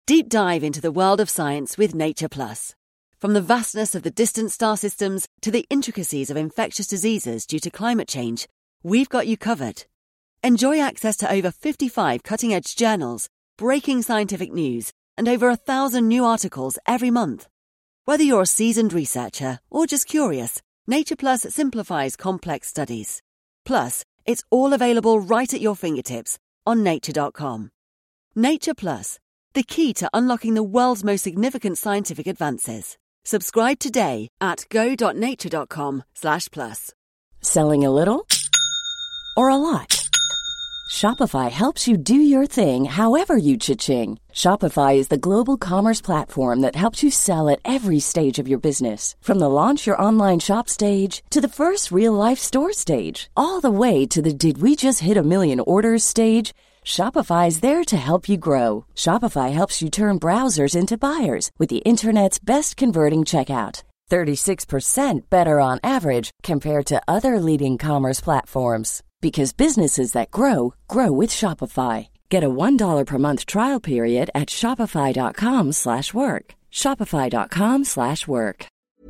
Deep dive into the world of science with Nature Plus. From the vastness of the distant star systems to the intricacies of infectious diseases due to climate change, we've got you covered. Enjoy access to over 55 cutting-edge journals, breaking scientific news, and over 1,000 new articles every month. Whether you're a seasoned researcher or just curious, Nature Plus simplifies complex studies. Plus, it's all available right at your fingertips on nature.com. Nature Plus, the key to unlocking the world's most significant scientific advances. Subscribe today at go.nature.com/plus. Selling a little or a lot? Shopify helps you do your thing however you cha-ching. Shopify is the global commerce platform that helps you sell at every stage of your business. From the launch your online shop stage to the first real-life store stage, all the way to the did we just hit a million orders stage. Shopify is there to help you grow. Shopify helps you turn browsers into buyers with the internet's best converting checkout. 36% better on average compared to other leading commerce platforms. Because businesses that grow, grow with Shopify. Get a $1 per month trial period at shopify.com/work. Shopify.com/work.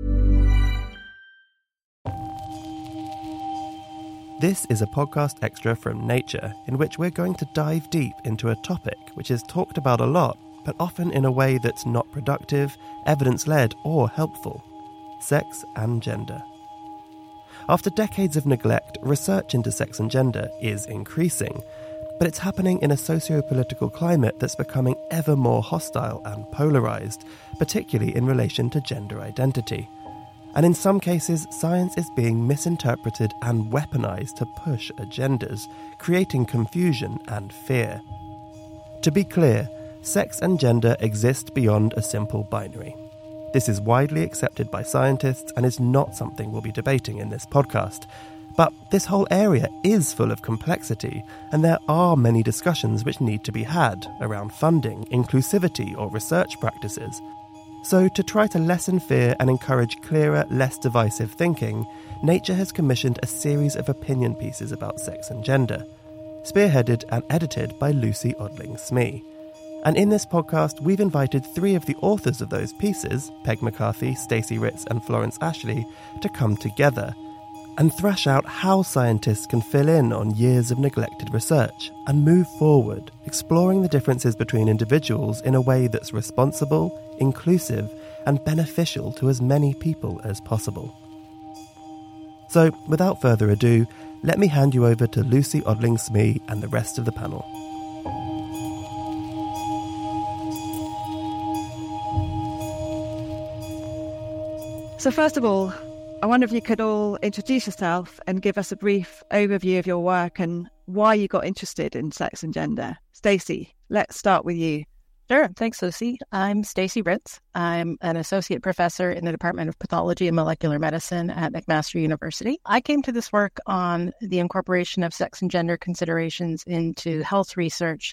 This is a podcast extra from Nature, in which we're going to dive deep into a topic which is talked about a lot, but often in a way that's not productive, evidence-led, or helpful: sex and gender. After decades of neglect, research into sex and gender is increasing, but it's happening in a socio-political climate that's becoming ever more hostile and polarised, particularly in relation to gender identity. And in some cases, science is being misinterpreted and weaponised to push agendas, creating confusion and fear. To be clear, sex and gender exist beyond a simple binary. This is widely accepted by scientists and is not something we'll be debating in this podcast. But this whole area is full of complexity, and there are many discussions which need to be had around funding, inclusivity, or research practices. So to try to lessen fear and encourage clearer, less divisive thinking, Nature has commissioned a series of opinion pieces about sex and gender, spearheaded and edited by Lucy Odling-Smee. And in this podcast, we've invited three of the authors of those pieces, Peg McCarthy, Stacey Ritz and Florence Ashley, to come together and thrash out how scientists can fill in on years of neglected research and move forward, exploring the differences between individuals in a way that's responsible, inclusive, and beneficial to as many people as possible. So, without further ado, let me hand you over to Lucy Odling-Smee and the rest of the panel. So first of all, I wonder if you could all introduce yourself and give us a brief overview of your work and why you got interested in sex and gender. Stacey, let's start with you. Sure. Thanks, Lucy. I'm Stacey Ritz. I'm an associate professor in the Department of Pathology and Molecular Medicine at McMaster University. I came to this work on the incorporation of sex and gender considerations into health research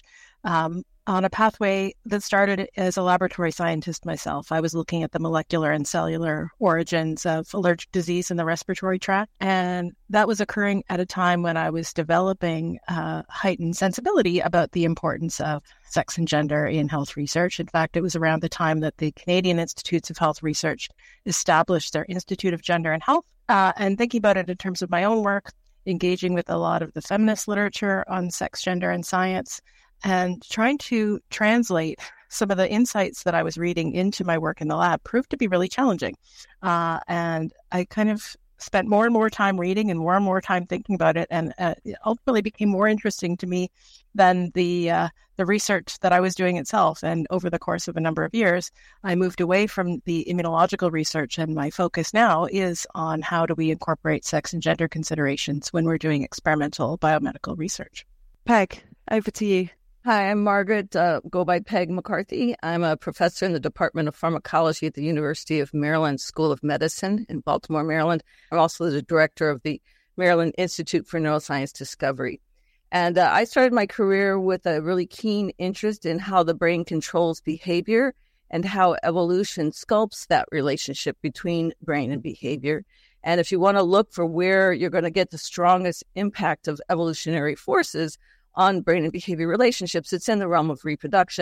on a pathway that started as a laboratory scientist myself. I was looking at the molecular and cellular origins of allergic disease in the respiratory tract. And that was occurring at a time when I was developing heightened sensibility about the importance of sex and gender in health research. In fact, it was around the time that the Canadian Institutes of Health Research established their Institute of Gender and Health. And thinking about it in terms of my own work, engaging with a lot of the feminist literature on sex, gender, and science, and trying to translate some of the insights that I was reading into my work in the lab proved to be really challenging. And I kind of spent more and more time reading and more time thinking about it. And it ultimately became more interesting to me than the research that I was doing itself. And over the course of a number of years, I moved away from the immunological research. And my focus now is on how do we incorporate sex and gender considerations when we're doing experimental biomedical research. Peg, over to you. Hi, I'm Margaret, go by Peg McCarthy. I'm a professor in the Department of Pharmacology at the University of Maryland School of Medicine in Baltimore, Maryland. I'm also the director of the Maryland Institute for Neuroscience Discovery. And I started my career with a really keen interest in how the brain controls behavior and how evolution sculpts that relationship between brain and behavior. And if you want to look for where you're going to get the strongest impact of evolutionary forces on brain and behavior relationships, it's in the realm of reproduction,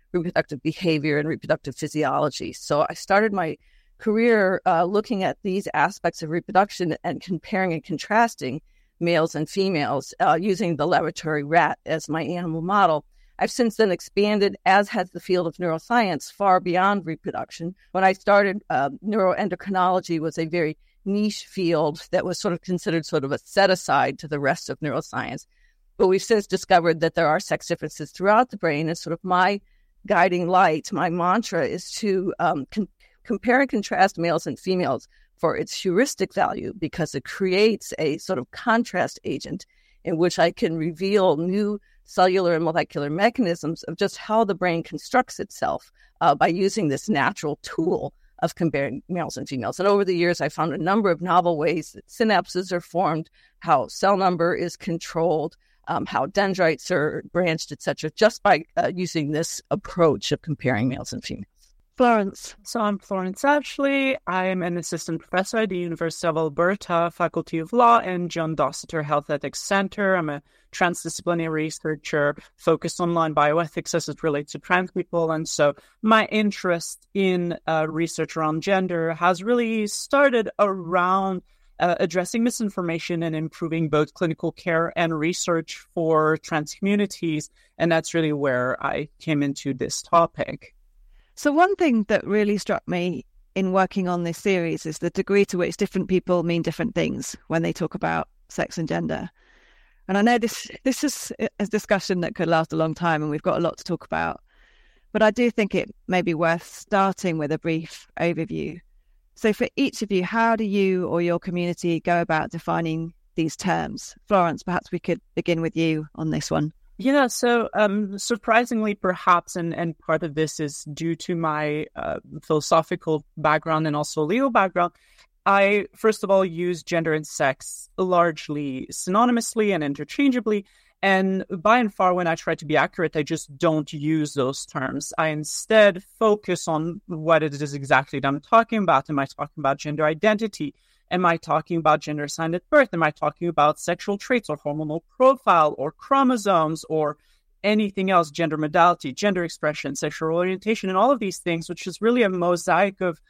reproductive behavior and reproductive physiology. So I started my career looking at these aspects of reproduction and comparing and contrasting males and females using the laboratory rat as my animal model. I've since then expanded, as has the field of neuroscience, far beyond reproduction. When I started, neuroendocrinology was a very niche field that was sort of considered sort of a set-aside to the rest of neuroscience. But we've since discovered that there are sex differences throughout the brain, and sort of my guiding light, my mantra is to compare and contrast males and females for its heuristic value, because it creates a sort of contrast agent in which I can reveal new cellular and molecular mechanisms of just how the brain constructs itself by using this natural tool of comparing males and females. And over the years, I found a number of novel ways that synapses are formed, how cell number is controlled, how dendrites are branched, etc., just by using this approach of comparing males and females. Florence. So I'm Florence Ashley. I'm an assistant professor at the University of Alberta, Faculty of Law, and John Dossiter Health Ethics Center. I'm a transdisciplinary researcher focused on law and bioethics as it relates to trans people. And so my interest in research around gender has really started around addressing misinformation and improving both clinical care and research for trans communities. And that's really where I came into this topic. So one thing that really struck me in working on this series is the degree to which different people mean different things when they talk about sex and gender. And I know this is a discussion that could last a long time, and we've got a lot to talk about. But I do think it may be worth starting with a brief overview. So for each of you, how do you or your community go about defining these terms? Florence, perhaps we could begin with you on this one. Yeah, so surprisingly, perhaps, and part of this is due to my philosophical background and also legal background, I, first of all, use gender and sex largely synonymously and interchangeably. And by and far, when I try to be accurate, I just don't use those terms. I instead focus on what it is exactly that I'm talking about. Am I talking about gender identity? Am I talking about gender assigned at birth? Am I talking about sexual traits or hormonal profile or chromosomes or anything else, gender modality, gender expression, sexual orientation, and all of these things, which is really a mosaic of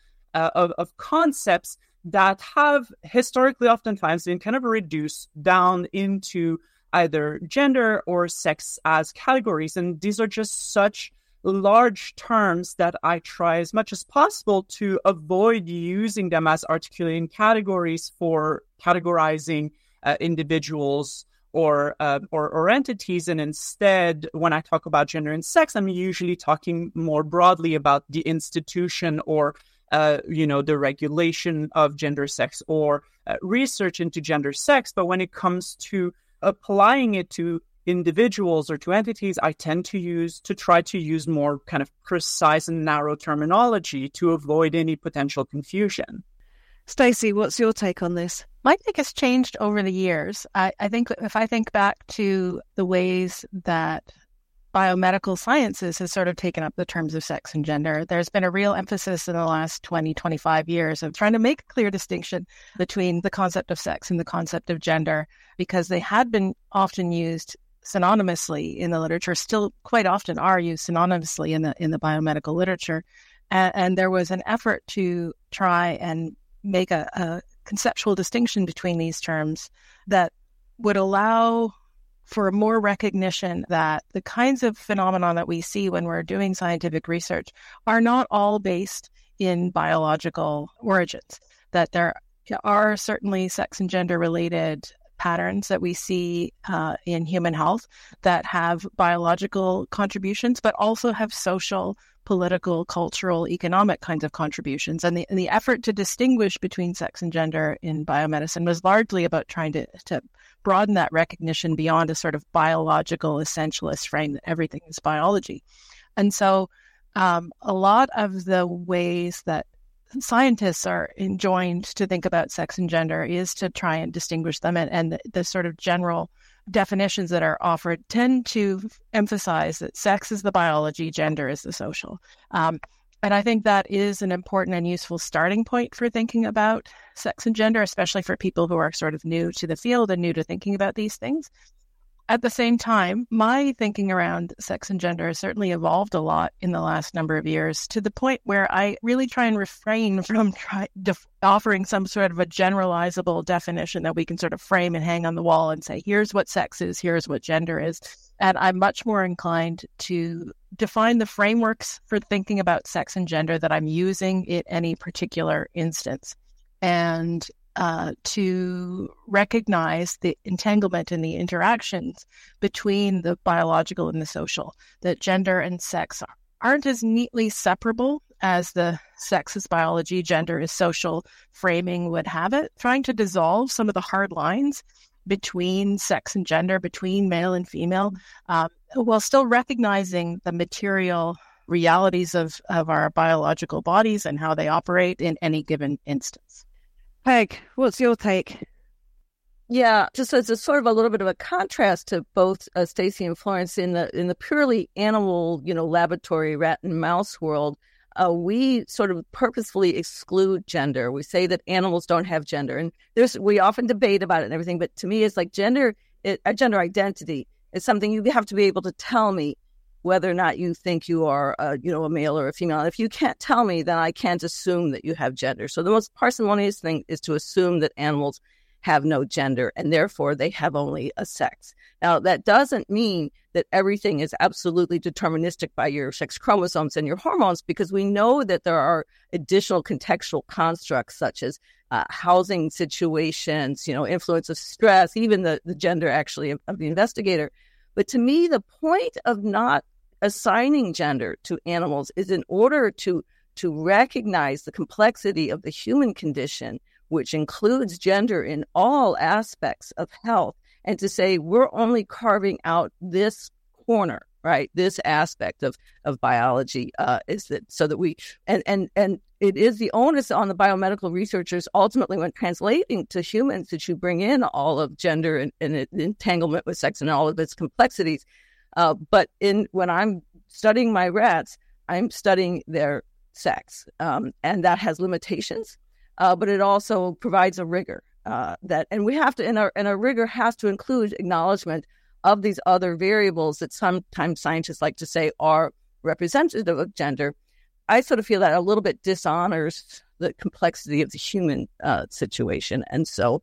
concepts that have historically oftentimes been kind of reduced down into either gender or sex as categories. And these are just such large terms that I try as much as possible to avoid using them as articulating categories for categorizing individuals or entities. And instead, when I talk about gender and sex, I'm usually talking more broadly about the institution or the regulation of gender, sex, or research into gender, sex. But when it comes to applying it to individuals or to entities, I tend to try to use more kind of precise and narrow terminology to avoid any potential confusion. Stacey, what's your take on this? My take has changed over the years. I think if I think back to the ways that biomedical sciences has sort of taken up the terms of sex and gender, there's been a real emphasis in the last 20, 25 years of trying to make a clear distinction between the concept of sex and the concept of gender, because they had been often used synonymously in the literature, still quite often are used synonymously in the biomedical literature. And there was an effort to try and make a conceptual distinction between these terms that would allow for more recognition that the kinds of phenomena that we see when we're doing scientific research are not all based in biological origins, that there are certainly sex and gender related patterns that we see in human health that have biological contributions, but also have social, political, cultural, economic kinds of contributions. And the effort to distinguish between sex and gender in biomedicine was largely about trying to broaden that recognition beyond a sort of biological essentialist frame that everything is biology. And so a lot of the ways that scientists are enjoined to think about sex and gender is to try and distinguish them, and the sort of general definitions that are offered tend to emphasize that sex is the biology, gender is the social. And I think that is an important and useful starting point for thinking about sex and gender, especially for people who are sort of new to the field and new to thinking about these things. At the same time, my thinking around sex and gender has certainly evolved a lot in the last number of years, to the point where I really try and refrain from offering some sort of a generalizable definition that we can sort of frame and hang on the wall and say, here's what sex is, here's what gender is. And I'm much more inclined to define the frameworks for thinking about sex and gender that I'm using in any particular instance, and to recognize the entanglement and the interactions between the biological and the social, that gender and sex aren't as neatly separable as the sex is biology, gender is social framing would have it, trying to dissolve some of the hard lines between sex and gender, between male and female, while still recognizing the material realities of our biological bodies and how they operate in any given instance. Peg, what's your take? Yeah, just as a sort of a little bit of a contrast to both Stacey and Florence, in the purely animal, laboratory rat and mouse world, we sort of purposefully exclude gender. We say that animals don't have gender, and we often debate about it and everything. But to me, it's like gender identity is something you have to be able to tell me whether or not you think you are, a male or a female. And if you can't tell me, then I can't assume that you have gender. So the most parsimonious thing is to assume that animals have no gender, and therefore they have only a sex. Now, that doesn't mean that everything is absolutely deterministic by your sex chromosomes and your hormones, because we know that there are additional contextual constructs such as housing situations, influence of stress, even the gender actually of the investigator. But to me, the point of not assigning gender to animals is in order to recognize the complexity of the human condition, which includes gender in all aspects of health, and to say we're only carving out this corner, right? This aspect of biology is that so that we and it is the onus on the biomedical researchers ultimately when translating to humans that you bring in all of gender and entanglement with sex and all of its complexities. But when I'm studying my rats, I'm studying their sex, and that has limitations. But it also provides a rigor and we have to, and our rigor has to include acknowledgement of these other variables that sometimes scientists like to say are representative of gender. I sort of feel that a little bit dishonors the complexity of the human situation. And so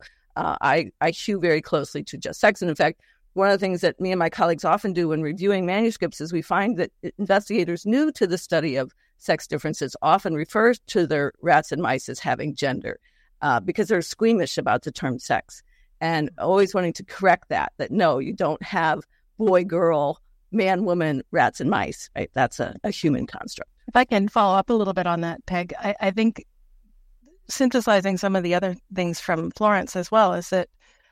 I hew very closely to just sex. And in fact, one of the things that me and my colleagues often do when reviewing manuscripts is we find that investigators new to the study of sex differences often refer to their rats and mice as having gender because they're squeamish about the term sex and always wanting to correct that no, you don't have boy, girl, man, woman, rats and mice, right? That's a human construct. If I can follow up a little bit on that, Peg, I think synthesizing some of the other things from Florence as well is that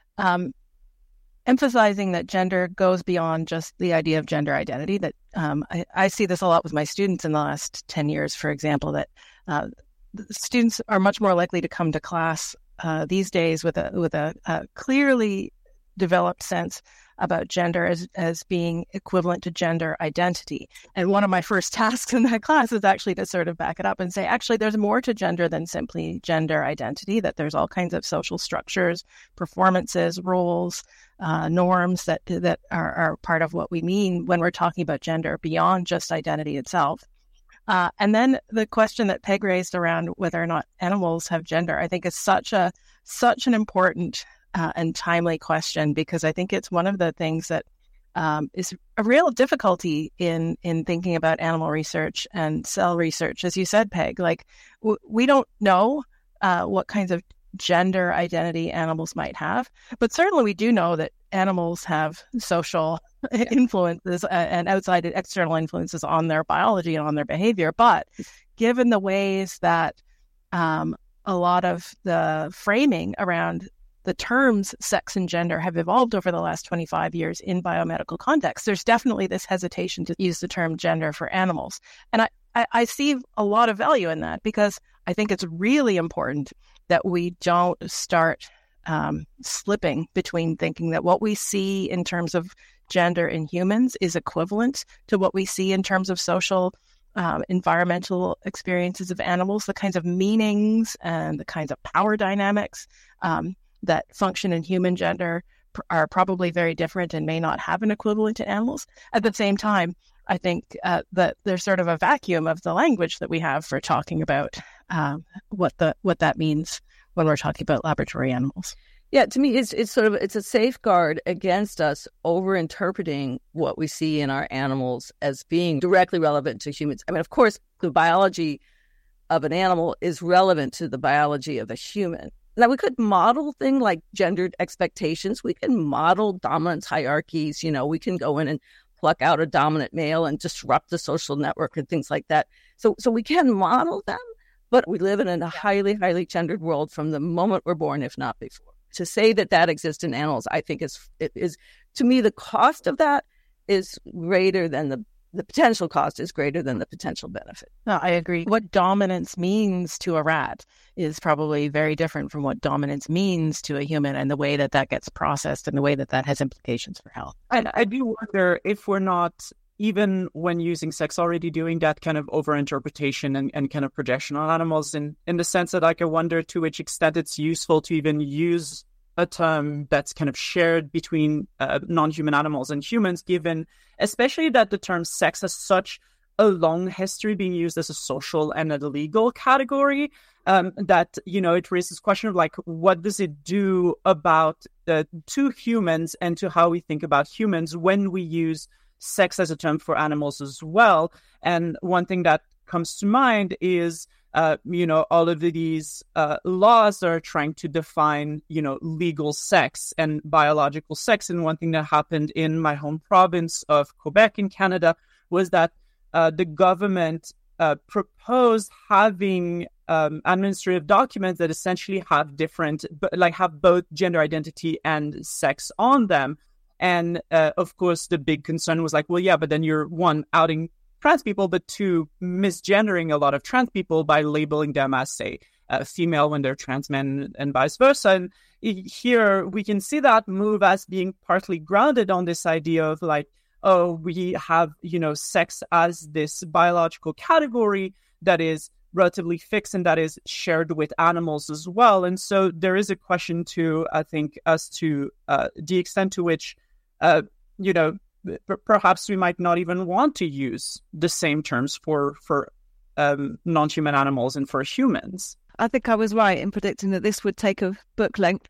emphasizing that gender goes beyond just the idea of gender identity, that I see this a lot with my students in the last 10 years, for example, that students are much more likely to come to class these days with a clearly developed sense about gender as being equivalent to gender identity. And one of my first tasks in that class is actually to sort of back it up and say, actually, there's more to gender than simply gender identity, that there's all kinds of social structures, performances, roles, norms that are part of what we mean when we're talking about gender beyond just identity itself. And then the question that Peg raised around whether or not animals have gender, I think is such an important and timely question, because I think it's one of the things that is a real difficulty in thinking about animal research and cell research. As you said, Peg, like we don't know what kinds of gender identity animals might have, but certainly we do know that animals have social influences and outside external influences on their biology and on their behavior. But given the ways that a lot of the framing around the terms sex and gender have evolved over the last 25 years in biomedical context, there's definitely this hesitation to use the term gender for animals. And I see a lot of value in that, because I think it's really important that we don't start slipping between thinking that what we see in terms of gender in humans is equivalent to what we see in terms of social environmental experiences of animals, the kinds of meanings and the kinds of power dynamics that function in human gender are probably very different and may not have an equivalent to animals. At the same time, I think that there's sort of a vacuum of the language that we have for talking about what that means when we're talking about laboratory animals. Yeah, to me, it's a safeguard against us over-interpreting what we see in our animals as being directly relevant to humans. I mean, of course, the biology of an animal is relevant to the biology of a human. Now, we could model things like gendered expectations. We can model dominance hierarchies. We can go in and pluck out a dominant male and disrupt the social network and things like that. So we can model them, but we live in a highly, highly gendered world from the moment we're born, if not before. To say that exists in animals, I think is to me, the cost of that is greater than the potential cost is greater than the potential benefit. No, I agree. What dominance means to a rat is probably very different from what dominance means to a human, and the way that gets processed and the way that has implications for health. And I do wonder if we're not, even when using sex, already doing that kind of overinterpretation and kind of projection on animals in the sense that I wonder to which extent it's useful to even use a term that's kind of shared between non-human animals and humans, given especially that the term sex has such a long history being used as a social and a legal category, that, it raises question of what does it do about to humans and to how we think about humans when we use sex as a term for animals as well. And one thing that comes to mind is, all of these laws are trying to define, legal sex and biological sex. And one thing that happened in my home province of Quebec in Canada was that the government proposed having administrative documents that essentially have have both gender identity and sex on them. And of course, the big concern was well, yeah, but then you're one, outing trans people, but two, misgendering a lot of trans people by labeling them as, say, female when they're trans men and vice versa. And here we can see that move as being partly grounded on this idea of we have, sex as this biological category that is relatively fixed and that is shared with animals as well. And so there is a question too, I think, as to the extent to which, perhaps we might not even want to use the same terms for non-human animals and for humans. I think I was right in predicting that this would take a book length.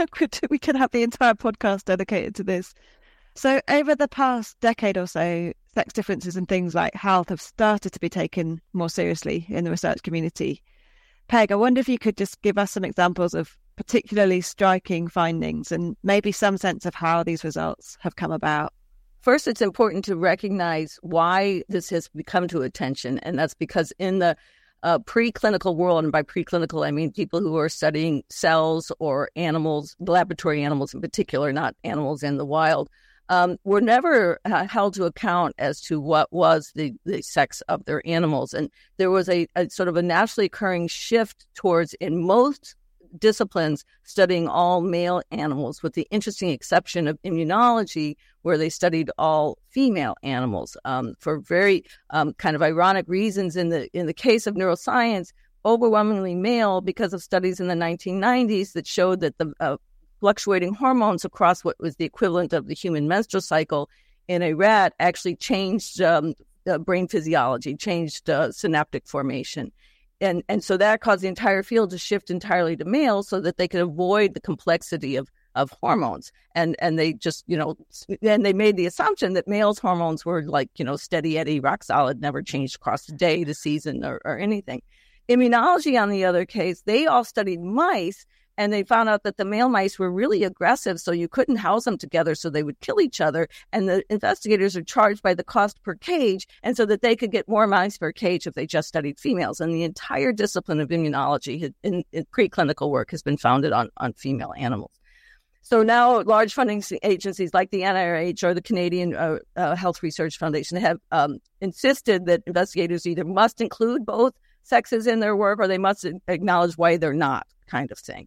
We could have the entire podcast dedicated to this. So over the past decade or so, sex differences in things like health have started to be taken more seriously in the research community. Peg, I wonder if you could just give us some examples of particularly striking findings and maybe some sense of how these results have come about. First, it's important to recognize why this has come to attention, and that's because in the preclinical world, and by preclinical, I mean people who are studying cells or animals, laboratory animals in particular, not animals in the wild, were never held to account as to what was the sex of their animals. And there was a sort of a naturally occurring shift towards, in most disciplines, studying all male animals, with the interesting exception of immunology, where they studied all female animals for very kind of ironic reasons. In the case of neuroscience, overwhelmingly male, because of studies in the 1990s that showed that the fluctuating hormones across what was the equivalent of the human menstrual cycle in a rat actually changed brain physiology, changed synaptic formation. And so that caused the entire field to shift entirely to males so that they could avoid the complexity of hormones. And they just, and they made the assumption that males' hormones were steady Eddie, rock solid, never changed across the day, the season, or anything. Immunology, on the other case, they all studied mice, and they found out that the male mice were really aggressive, so you couldn't house them together, so they would kill each other. And the investigators are charged by the cost per cage, and so that they could get more mice per cage if they just studied females. And the entire discipline of immunology in preclinical work has been founded on female animals. So now large funding agencies like the NIH or the Canadian Health Research Foundation have insisted that investigators either must include both sexes in their work or they must acknowledge why they're not, kind of thing.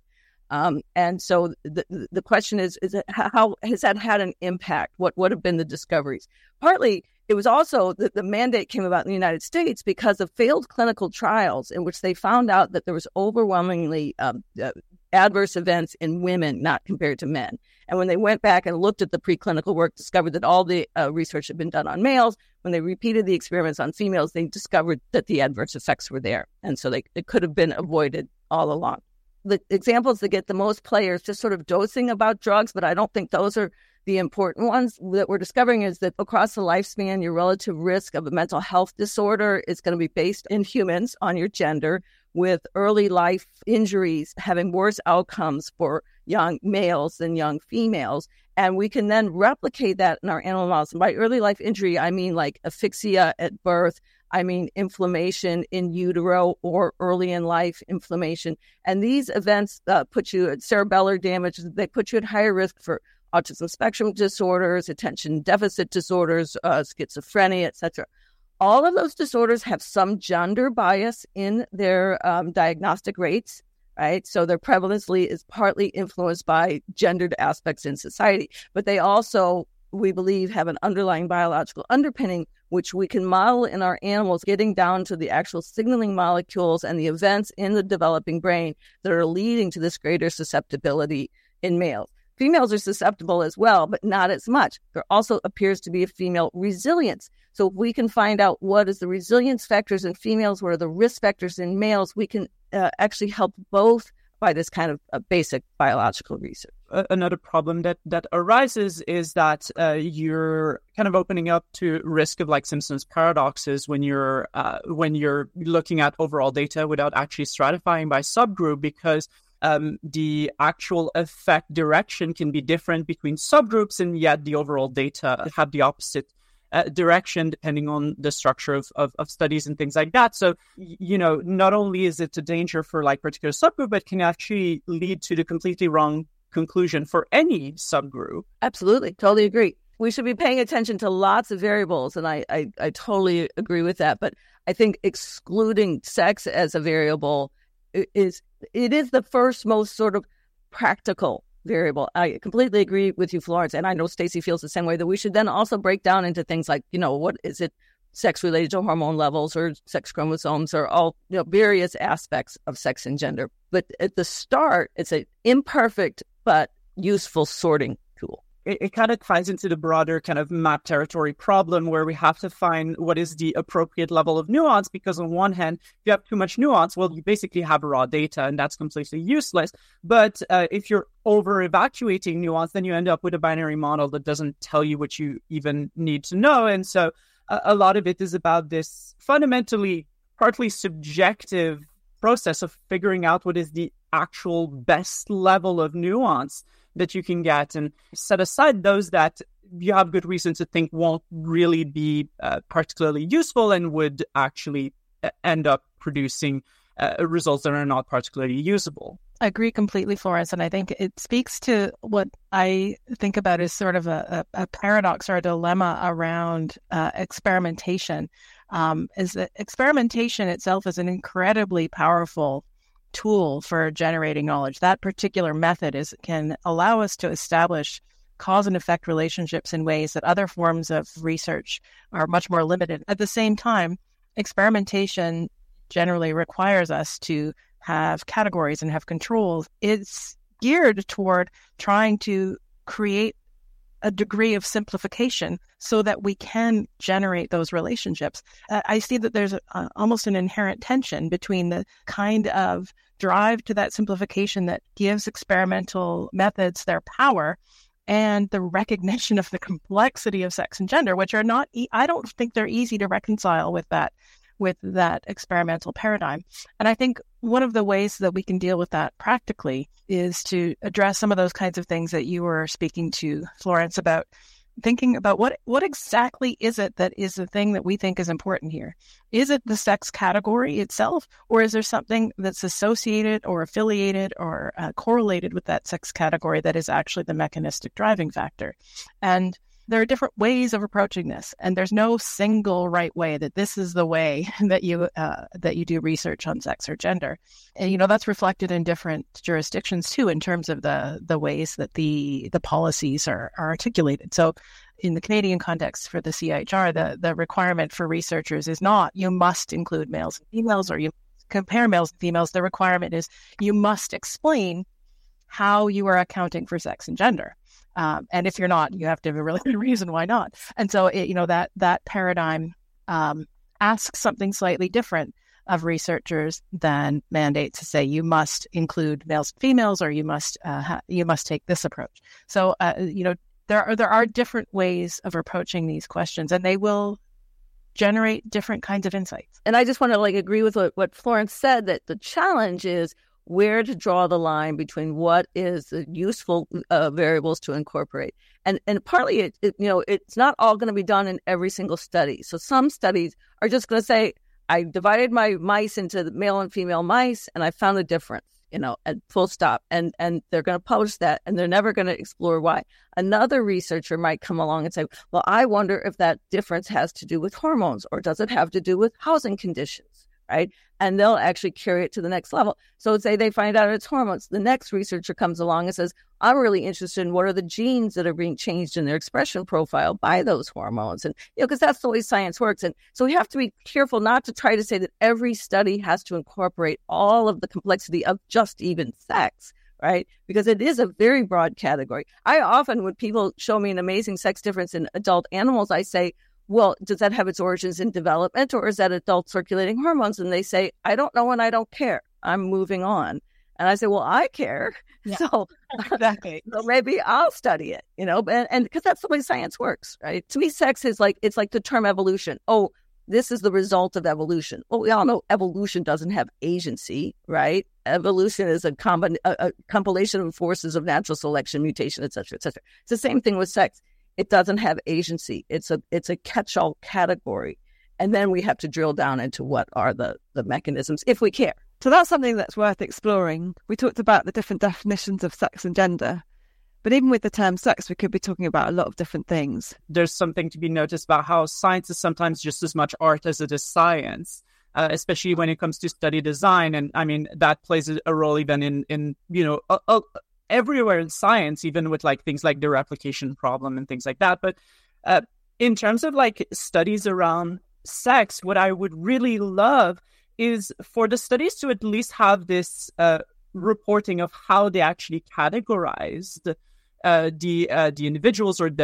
And so the question is how has that had an impact? What have been the discoveries? Partly, it was also that the mandate came about in the United States because of failed clinical trials in which they found out that there was overwhelmingly adverse events in women, not compared to men. And when they went back and looked at the preclinical work, discovered that all the research had been done on males. When they repeated the experiments on females, they discovered that the adverse effects were there. And so it could have been avoided all along. The examples that get the most play are just sort of dosing about drugs, but I don't think those are the important ones. That we're discovering is that across the lifespan, your relative risk of a mental health disorder is going to be based in humans on your gender, with early life injuries having worse outcomes for young males than young females. And we can then replicate that in our animal models. And by early life injury, I mean like asphyxia at birth. I mean inflammation in utero or early in life inflammation. And these events put you at cerebellar damage. They put you at higher risk for autism spectrum disorders, attention deficit disorders, schizophrenia, etc. All of those disorders have some gender bias in their diagnostic rates, right? So their prevalence is partly influenced by gendered aspects in society, but they also, we believe, have an underlying biological underpinning, which we can model in our animals, getting down to the actual signaling molecules and the events in the developing brain that are leading to this greater susceptibility in males. Females are susceptible as well, but not as much. There also appears to be a female resilience. So if we can find out what is the resilience factors in females, what are the risk factors in males, we can actually help both by this kind of basic biological research. Another problem that arises is that you're kind of opening up to risk of like Simpson's paradoxes when you're looking at overall data without actually stratifying by subgroup, because the actual effect direction can be different between subgroups, and yet the overall data have the opposite direction depending on the structure of studies and things like that. So, not only is it a danger for like particular subgroup, but can actually lead to the completely wrong conclusion for any subgroup. Absolutely. Totally agree. We should be paying attention to lots of variables, and I totally agree with that. But I think excluding sex as a variable is the first most sort of practical variable. I completely agree with you, Florence, and I know Stacy feels the same way, that we should then also break down into things like, what is it, sex related to hormone levels or sex chromosomes, or all various aspects of sex and gender. But at the start, it's an imperfect but useful sorting tool. It kind of ties into the broader kind of map territory problem, where we have to find what is the appropriate level of nuance, because on one hand, if you have too much nuance, well, you basically have raw data, and that's completely useless. But if you're over-evacuating nuance, then you end up with a binary model that doesn't tell you what you even need to know. And so a lot of it is about this fundamentally partly subjective process of figuring out what is the actual best level of nuance that you can get, and set aside those that you have good reason to think won't really be particularly useful and would actually end up producing results that are not particularly usable. I agree completely, Florence, and I think it speaks to what I think about as sort of a paradox or a dilemma around experimentation. Is that experimentation itself is an incredibly powerful tool for generating knowledge. That particular method can allow us to establish cause and effect relationships in ways that other forms of research are much more limited. At the same time, experimentation generally requires us to have categories and have controls. It's geared toward trying to create a degree of simplification so that we can generate those relationships. I see that there's almost an inherent tension between the kind of drive to that simplification that gives experimental methods their power and the recognition of the complexity of sex and gender, which are not, I don't think they're easy to reconcile with that experimental paradigm. And I think one of the ways that we can deal with that practically is to address some of those kinds of things that you were speaking to, Florence, about thinking about what exactly is it that is the thing that we think is important here? Is it the sex category itself, or is there something that's associated or affiliated or correlated with that sex category that is actually the mechanistic driving factor? And there are different ways of approaching this, and there's no single right way that this is the way that you do research on sex or gender. And that's reflected in different jurisdictions too, in terms of the ways that the policies are articulated. So, in the Canadian context for the CIHR, the requirement for researchers is not you must include males and females or you compare males and females. The requirement is you must explain how you are accounting for sex and gender. And if you're not, you have to have a really good reason why not. And so, that paradigm asks something slightly different of researchers than mandate to say you must include males and females, or you must take this approach. So there are different ways of approaching these questions, and they will generate different kinds of insights. And I just want to agree with what Florence said, that the challenge is where to draw the line between what is the useful variables to incorporate. And partly it's not all going to be done in every single study. So some studies are just going to say, I divided my mice into the male and female mice, and I found a difference, at full stop. And they're going to publish that, and they're never going to explore why. Another researcher might come along and say, well, I wonder if that difference has to do with hormones, or does it have to do with housing conditions, right? And they'll actually carry it to the next level. So say they find out it's hormones. The next researcher comes along and says, I'm really interested in what are the genes that are being changed in their expression profile by those hormones. And, because that's the way science works. And so we have to be careful not to try to say that every study has to incorporate all of the complexity of just even sex, right? Because it is a very broad category. I often, when people show me an amazing sex difference in adult animals, I say, well, does that have its origins in development, or is that adult circulating hormones? And they say, I don't know and I don't care. I'm moving on. And I say, well, I care. Yeah. So exactly. So maybe I'll study it, and because that's the way science works, right? To me, sex is it's like the term evolution. Oh, this is the result of evolution. Well, we all know evolution doesn't have agency, right? Evolution is a compilation of forces of natural selection, mutation, et cetera, et cetera. It's the same thing with sex. It doesn't have agency. It's a catch-all category. And then we have to drill down into what are the mechanisms, if we care. So that's something that's worth exploring. We talked about the different definitions of sex and gender, but even with the term sex, we could be talking about a lot of different things. There's something to be noticed about how science is sometimes just as much art as it is science, especially when it comes to study design. And I mean, that plays a role even in everywhere in science, even with things like the replication problem and things like that. But in terms of studies around sex, what I would really love is for the studies to at least have this reporting of how they actually categorized the individuals or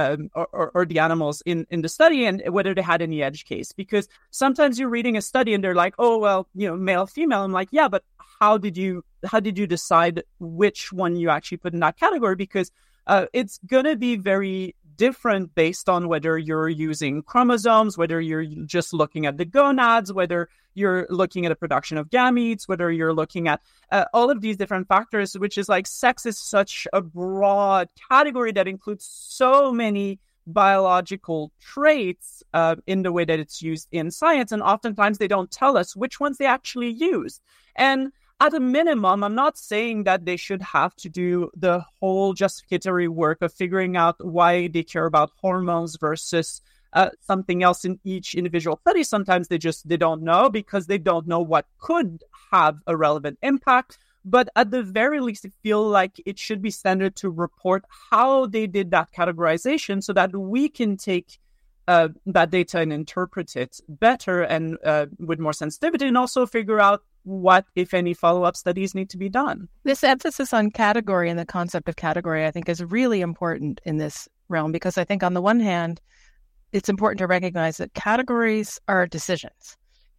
the animals in the study, and whether they had any edge case. Because sometimes you're reading a study and they're like, oh, well, male, female. I'm like, yeah, but how did you decide which one you actually put in that category? Because it's going to be very different based on whether you're using chromosomes, whether you're just looking at the gonads, whether you're looking at the production of gametes, whether you're looking at all of these different factors, which is sex is such a broad category that includes so many biological traits in the way that it's used in science. And oftentimes they don't tell us which ones they actually use. And at a minimum, I'm not saying that they should have to do the whole justificatory work of figuring out why they care about hormones versus something else in each individual study. Sometimes they don't know because they don't know what could have a relevant impact. But at the very least, I feel like it should be standard to report how they did that categorization so that we can take that data and interpret it better and with more sensitivity, and also figure out what, if any, follow-up studies need to be done. This emphasis on category and the concept of category, I think, is really important in this realm, because I think on the one hand, it's important to recognize that categories are decisions.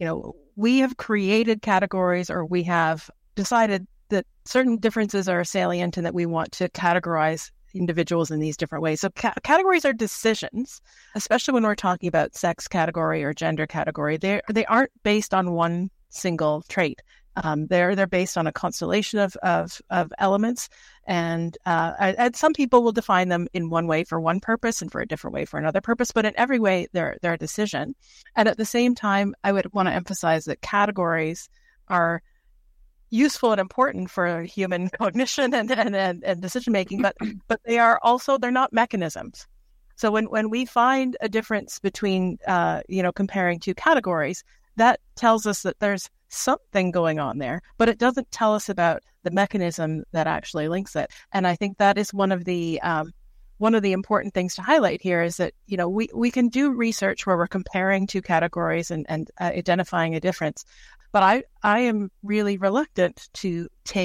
We have created categories, or we have decided that certain differences are salient and that we want to categorize individuals in these different ways. So categories are decisions, especially when we're talking about sex category or gender category. They aren't based on one single trait. They're based on a constellation of elements, and some people will define them in one way for one purpose and for a different way for another purpose. But in every way, they're a decision. And at the same time, I would want to emphasize that categories are useful and important for human cognition and decision making, but they're not mechanisms. So when we find a difference between comparing two categories, that tells us that there's something going on there, but it doesn't tell us about the mechanism that actually links it. And I think that is one of the important things to highlight here, is that we can do research where we're comparing two categories and identifying a difference, but I am really reluctant to take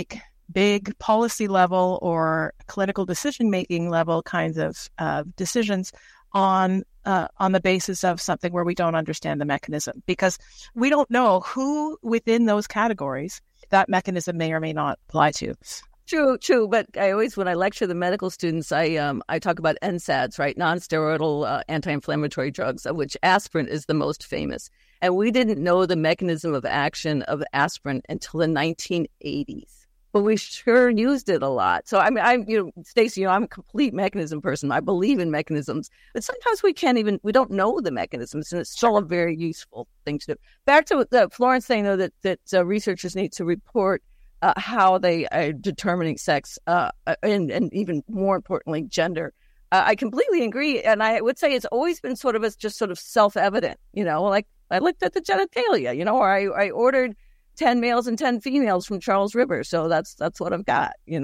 big policy level or clinical decision-making level kinds of decisions on the basis of something where we don't understand the mechanism, because we don't know who within those categories that mechanism may or may not apply to. True. But I always, when I lecture the medical students, I talk about NSAIDs, right? Non-steroidal anti-inflammatory drugs, of which aspirin is the most famous. And we didn't know the mechanism of action of aspirin until the 1980s. But we sure used it a lot. So Stacey, I'm a complete mechanism person. I believe in mechanisms, but sometimes we don't know the mechanisms, and it's still a very useful thing to do. Back to Florence saying, though, that researchers need to report how they are determining sex, and even more importantly, gender. I completely agree, and I would say it's always been sort of self-evident. Like I looked at the genitalia, or I ordered 10 males and 10 females from Charles River. So that's what I've got, and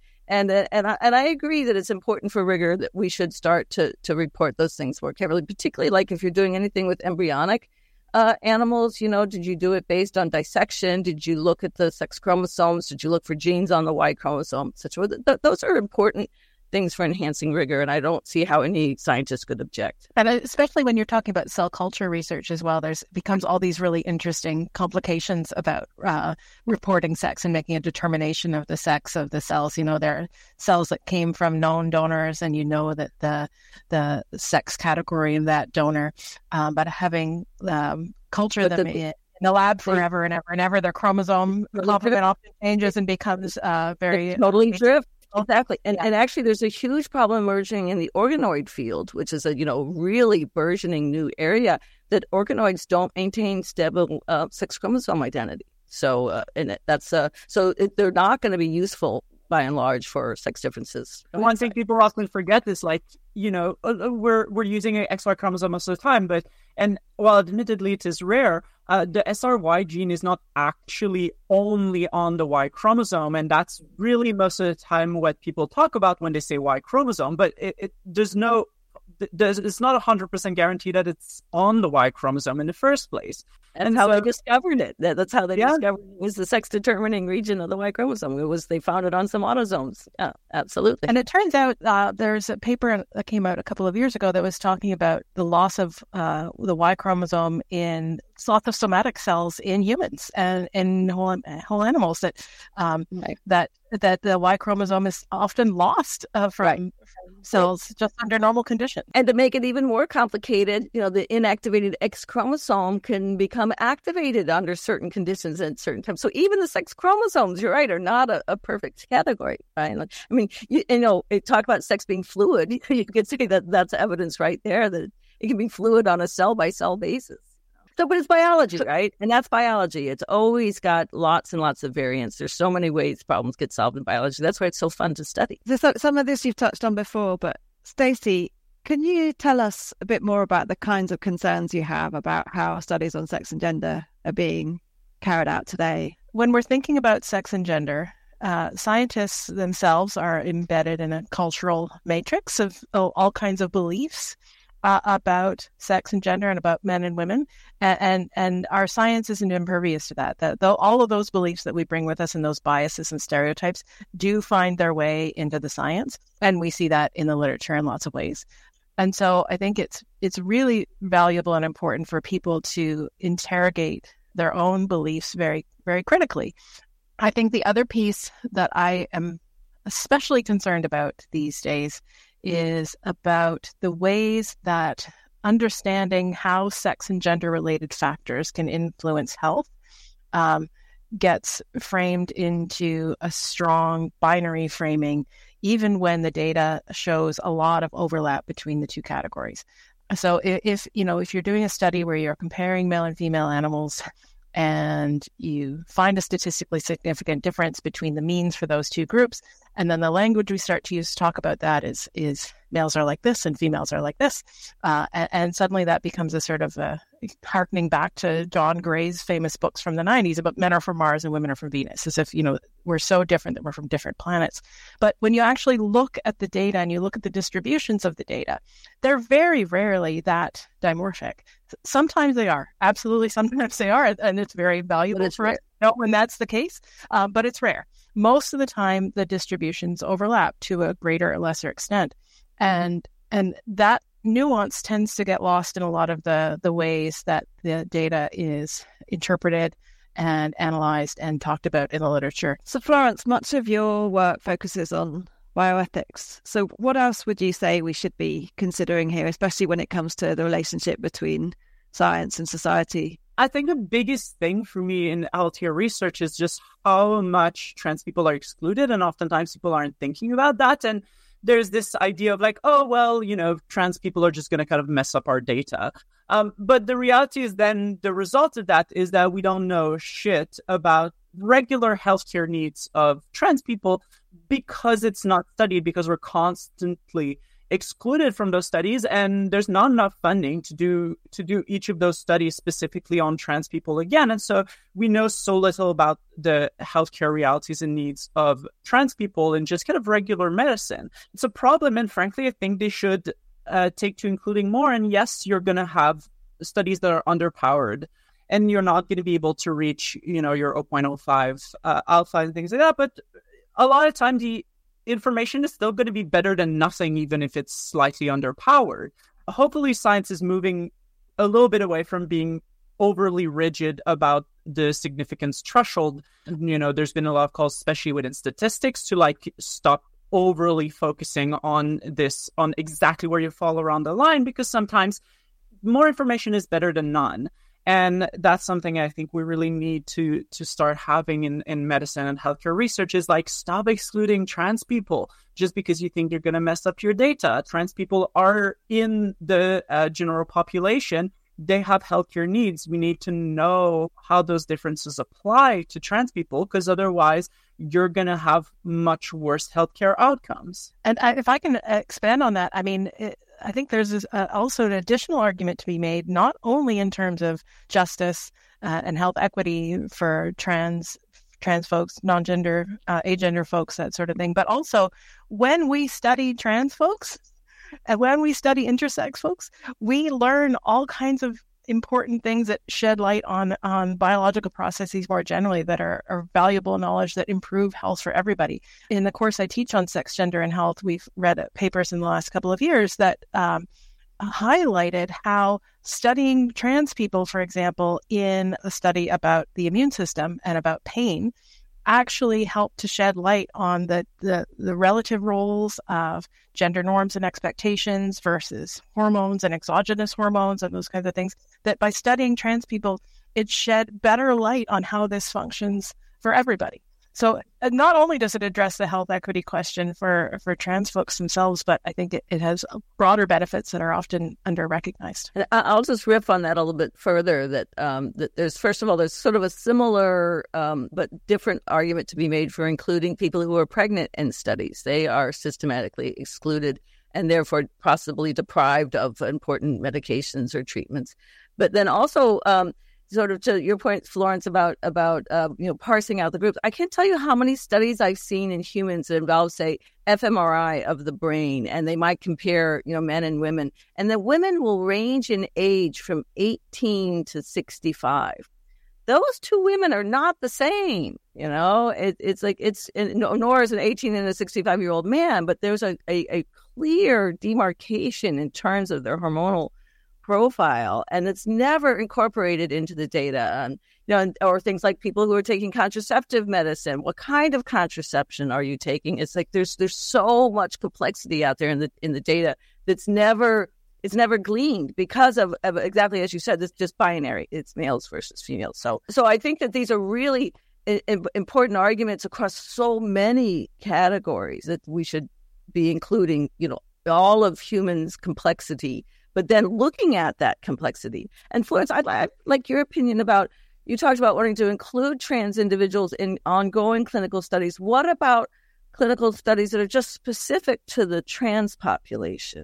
I agree that it's important for rigor that we should start to report those things more carefully, particularly like if you're doing anything with embryonic animals. Did you do it based on dissection? Did you look at the sex chromosomes? Did you look for genes on the Y chromosome, etc.? Those are important things for enhancing rigor, and I don't see how any scientist could object. And especially when you're talking about cell culture research as well, becomes all these really interesting complications about reporting sex and making a determination of the sex of the cells. There are cells that came from known donors, and that the sex category of that donor, but having culture them in the lab forever and ever and ever, their chromosome complement often changes and becomes very totally drift. Exactly. And actually, there's a huge problem emerging in the organoid field, which is a, really burgeoning new area, that organoids don't maintain stable sex chromosome identity. So, they're not going to be useful by and large for sex differences. One thing people often forget is we're using an XY chromosome most of the time, and while admittedly it is rare, the SRY gene is not actually only on the Y chromosome, and that's really most of the time what people talk about when they say Y chromosome. But it's not 100% guaranteed that it's on the Y chromosome in the first place. And how they discovered it. That's how they discovered it was the sex determining region of the Y chromosome. They found it on some autosomes. Yeah, absolutely. And it turns out there's a paper that came out a couple of years ago that was talking about the loss of the Y chromosome in lots of somatic cells in humans and in whole animals, that the Y chromosome is often lost from cells just under normal conditions. And to make it even more complicated, the inactivated X chromosome can become activated under certain conditions at certain times. So even the sex chromosomes, you're right, are not a perfect category. Right? I mean, talk about sex being fluid. You could say that's evidence right there that it can be fluid on a cell-by-cell basis. So, but it's biology, right? And that's biology. It's always got lots and lots of variants. There's so many ways problems get solved in biology. That's why it's so fun to study. Some of this you've touched on before, but Stacey, can you tell us a bit more about the kinds of concerns you have about how studies on sex and gender are being carried out today? When we're thinking about sex and gender, scientists themselves are embedded in a cultural matrix of all kinds of beliefs about sex and gender and about men and women, and our science isn't impervious to that. Though all of those beliefs that we bring with us and those biases and stereotypes do find their way into the science, and we see that in the literature in lots of ways. And so I think it's really valuable and important for people to interrogate their own beliefs very, very critically. I think the other piece that I am especially concerned about these days is about the ways that understanding how sex and gender-related factors can influence health gets framed into a strong binary framing, even when the data shows a lot of overlap between the two categories. So if you're doing a study where you're comparing male and female animals and you find a statistically significant difference between the means for those two groups, and then the language we start to use to talk about that is males are like this and females are like this. And suddenly that becomes a sort of harkening back to John Gray's famous books from the 90s about men are from Mars and women are from Venus, as if, we're so different that we're from different planets. But when you actually look at the data and you look at the distributions of the data, they're very rarely that dimorphic. Sometimes they are. Absolutely. Sometimes they are. And it's very valuable for us. know when that's the case, but it's rare. Most of the time, the distributions overlap to a greater or lesser extent. And that nuance tends to get lost in a lot of the ways that the data is interpreted and analyzed and talked about in the literature. So Florence, much of your work focuses on bioethics. So what else would you say we should be considering here, especially when it comes to the relationship between science and society? I think the biggest thing for me in healthcare research is just how much trans people are excluded, and oftentimes people aren't thinking about that. And there's this idea of like, oh, well, trans people are just going to kind of mess up our data. But the reality is then the result of that is that we don't know shit about regular healthcare needs of trans people because it's not studied, because we're constantly excluded from those studies, and there's not enough funding to do each of those studies specifically on trans people again. And so we know so little about the healthcare realities and needs of trans people in just kind of regular medicine. It's a problem, and frankly, I think they should take to including more. And yes, you're going to have studies that are underpowered, and you're not going to be able to reach, your 0.05 alpha and things like that. But a lot of time, the information is still going to be better than nothing, even if it's slightly underpowered. Hopefully, science is moving a little bit away from being overly rigid about the significance threshold. There's been a lot of calls, especially within statistics, to stop overly focusing on this, on exactly where you fall around the line, because sometimes more information is better than none. And that's something I think we really need to start having in medicine and healthcare research, is stop excluding trans people just because you think you're going to mess up your data. Trans people are in the general population. They have healthcare needs. We need to know how those differences apply to trans people, because otherwise you're going to have much worse healthcare outcomes. And if I can expand on that, I think there's also an additional argument to be made, not only in terms of justice and health equity for trans folks, non-gender, agender folks, that sort of thing, but also when we study trans folks and when we study intersex folks, we learn all kinds of important things that shed light on biological processes more generally that are valuable knowledge that improve health for everybody. In the course I teach on sex, gender, and health, we've read papers in the last couple of years that highlighted how studying trans people, for example, in a study about the immune system and about pain, actually helped to shed light on the relative roles of gender norms and expectations versus hormones and exogenous hormones and those kinds of things, that by studying trans people, it shed better light on how this functions for everybody. So not only does it address the health equity question for trans folks themselves, but I think it has broader benefits that are often under-recognized. And I'll just riff on that a little bit further, that there's, first of all, there's sort of a similar but different argument to be made for including people who are pregnant in studies. They are systematically excluded and therefore possibly deprived of important medications or treatments. But then also, sort of to your point, Florence, about parsing out the groups. I can't tell you how many studies I've seen in humans that involve, say, fMRI of the brain, and they might compare, men and women, and the women will range in age from 18 to 65. Those two women are not the same, nor is an 18 and a 65-year-old man, but there's a clear demarcation in terms of their hormonal profile, and it's never incorporated into the data. Or things like people who are taking contraceptive medicine. What kind of contraception are you taking? It's there's so much complexity out there in the data that's never gleaned because of exactly as you said. It's just binary. It's males versus females. So I think that these are really important arguments across so many categories that we should be including. All of humans' complexity. But then looking at that complexity. And Florence, I'd like your opinion about, you talked about wanting to include trans individuals in ongoing clinical studies. What about clinical studies that are just specific to the trans population?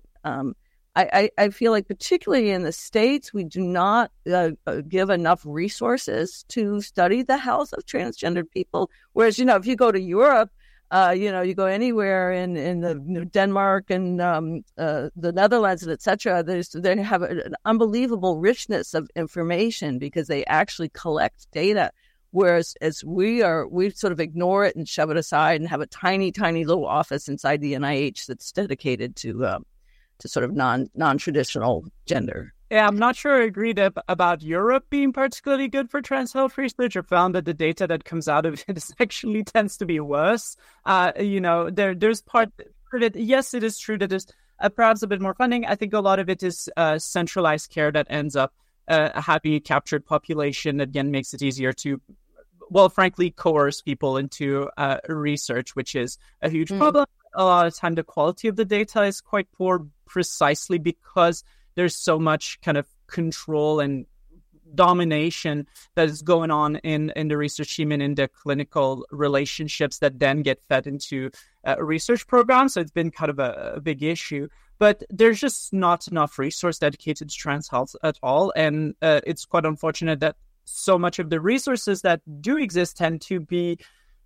I feel like particularly in the States, we do not give enough resources to study the health of transgendered people. Whereas, if you go to Europe, you go anywhere in the Denmark and the Netherlands and et cetera, they have an unbelievable richness of information because they actually collect data Whereas as we sort of ignore it and shove it aside and have a tiny, tiny little office inside the NIH that's dedicated to sort of non-traditional gender. Yeah, I'm not sure I agreed about Europe being particularly good for trans health research. I found that the data that comes out of it actually tends to be worse. There's part of it. Yes, it is true that there's perhaps a bit more funding. I think a lot of it is centralized care that ends up a happy captured population that again makes it easier to, well, frankly, coerce people into research, which is a huge problem. A lot of time, the quality of the data is quite poor precisely because there's so much kind of control and domination that is going on in the research team and in the clinical relationships that then get fed into a research program. So it's been kind of a big issue. But there's just not enough resource dedicated to trans health at all. And it's quite unfortunate that so much of the resources that do exist tend to be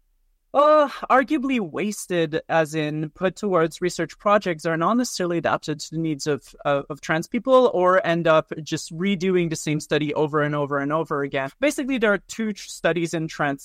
arguably wasted, as in put towards research projects that are not necessarily adapted to the needs of trans people, or end up just redoing the same study over and over and over again. Basically, there are three studies in trans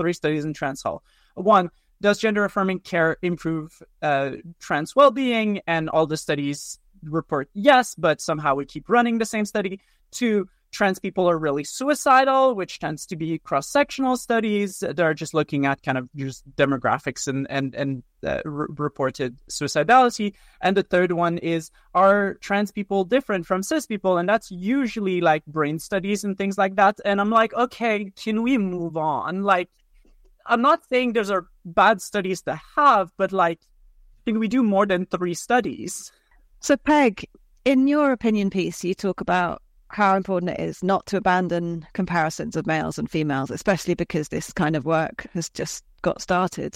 health. One, does gender-affirming care improve trans well-being? And all the studies report yes, but somehow we keep running the same study. Two, trans people are really suicidal, which tends to be cross-sectional studies that are just looking at kind of just demographics and reported suicidality. And the third one is, are trans people different from cis people? And that's usually like brain studies and things like that. And I'm like, okay, can we move on? Like, I'm not saying those are bad studies to have, but like, can we do more than 3 studies? So Peg, in your opinion piece, you talk about how important it is not to abandon comparisons of males and females, especially because this kind of work has just got started.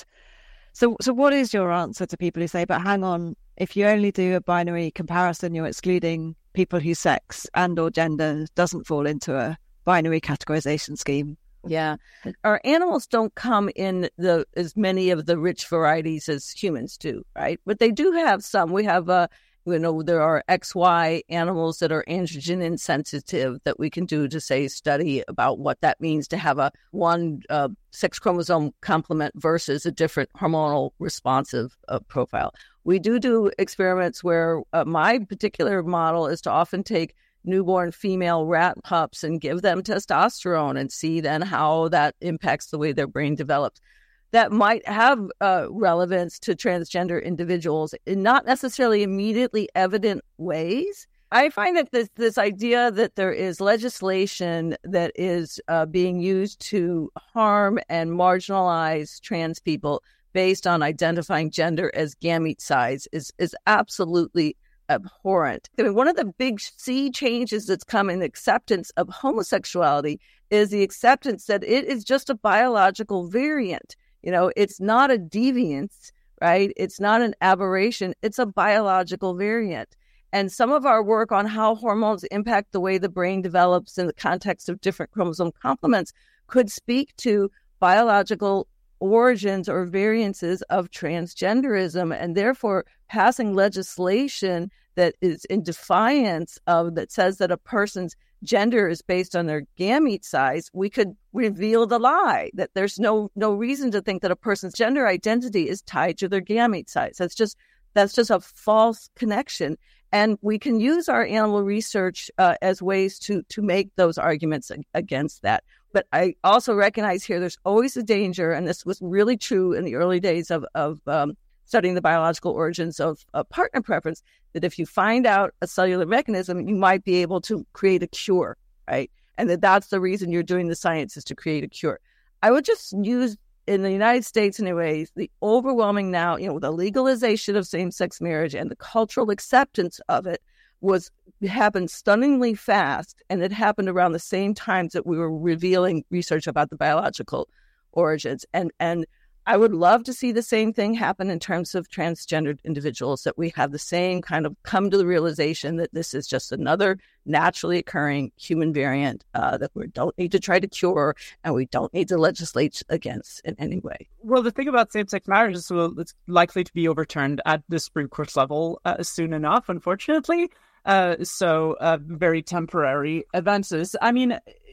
So what is your answer to people who say, but hang on, if you only do a binary comparison, you're excluding people whose sex and or gender doesn't fall into a binary categorization scheme? Yeah. Our animals don't come in as many of the rich varieties as humans do, right? But they do have some. We have there are XY animals that are androgen insensitive that we can do to say study about what that means to have one sex chromosome complement versus a different hormonal responsive profile. We do experiments where my particular model is to often take newborn female rat pups and give them testosterone and see then how that impacts the way their brain develops. That might have relevance to transgender individuals in not necessarily immediately evident ways. I find that this idea that there is legislation that is being used to harm and marginalize trans people based on identifying gender as gamete size is absolutely abhorrent. I mean, one of the big sea changes that's come in acceptance of homosexuality is the acceptance that it is just a biological variant. You know, it's not a deviance, right? It's not an aberration. It's a biological variant. And some of our work on how hormones impact the way the brain develops in the context of different chromosome complements could speak to biological origins or variances of transgenderism, and therefore passing legislation that is in defiance of, that says that a person's gender is based on their gamete size, we could reveal the lie that there's no reason to think that a person's gender identity is tied to their gamete size. That's just a false connection. And we can use our animal research as ways to make those arguments against that. But I also recognize here there's always a danger, and this was really true in the early days of studying the biological origins of partner preference, that if you find out a cellular mechanism, you might be able to create a cure, right? And that's the reason you're doing the science, is to create a cure. I would just use, in the United States anyways, the overwhelming now, the legalization of same-sex marriage and the cultural acceptance of it happened stunningly fast, and it happened around the same times that we were revealing research about the biological origins. And I would love to see the same thing happen in terms of transgendered individuals, that we have the same kind of come to the realization that this is just another naturally occurring human variant that we don't need to try to cure and we don't need to legislate against in any way. Well, the thing about same-sex marriage is it's likely to be overturned at the Supreme Court level soon enough, unfortunately. So very temporary advances. I mean,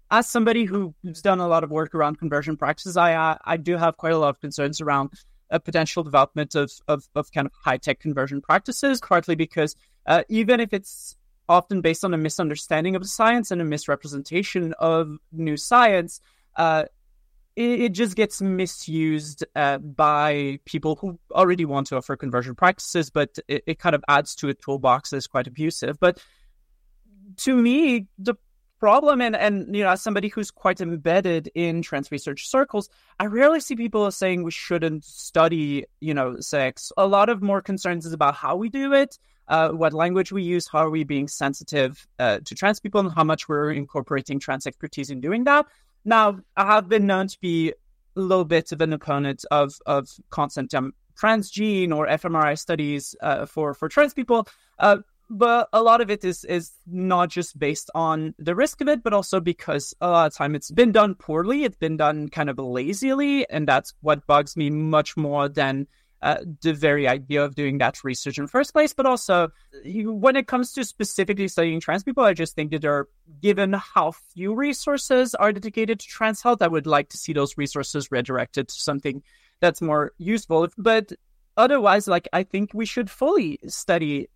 as somebody who's done a lot of work around conversion practices, I do have quite a lot of concerns around a potential development of kind of high-tech conversion practices, partly because even if it's often based on a misunderstanding of the science and a misrepresentation of new science, it just gets misused by people who already want to offer conversion practices, but it kind of adds to a toolbox that's quite abusive. But to me, the problem, and as somebody who's quite embedded in trans research circles, I rarely see people saying we shouldn't study, sex. A lot of more concerns is about how we do it, what language we use, how are we being sensitive to trans people, and how much we're incorporating trans expertise in doing that. Now, I have been known to be a little bit of an opponent of constant transgene or fMRI studies for trans people, but a lot of it is not just based on the risk of it, but also because a lot of time it's been done poorly, it's been done kind of lazily, and that's what bugs me much more than the very idea of doing that research in the first place. But also, when it comes to specifically studying trans people, I just think that given how few resources are dedicated to trans health, I would like to see those resources redirected to something that's more useful. But otherwise, I think we should fully study,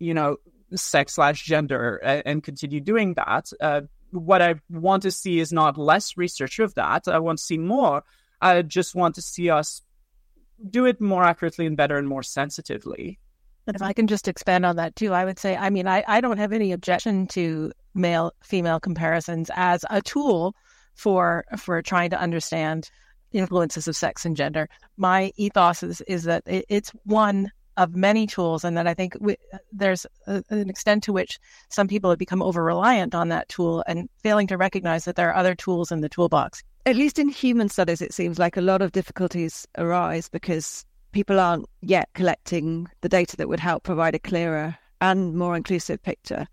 sex/gender and continue doing that. What I want to see is not less research of that. I want to see more. I just want to see us do it more accurately and better and more sensitively. And if I can just expand on that too, I would say, I don't have any objection to male-female comparisons as a tool for trying to understand influences of sex and gender. My ethos is that it's one of many tools, and that I think there's an extent to which some people have become over-reliant on that tool and failing to recognize that there are other tools in the toolbox. At least in human studies, it seems like a lot of difficulties arise because people aren't yet collecting the data that would help provide a clearer and more inclusive picture.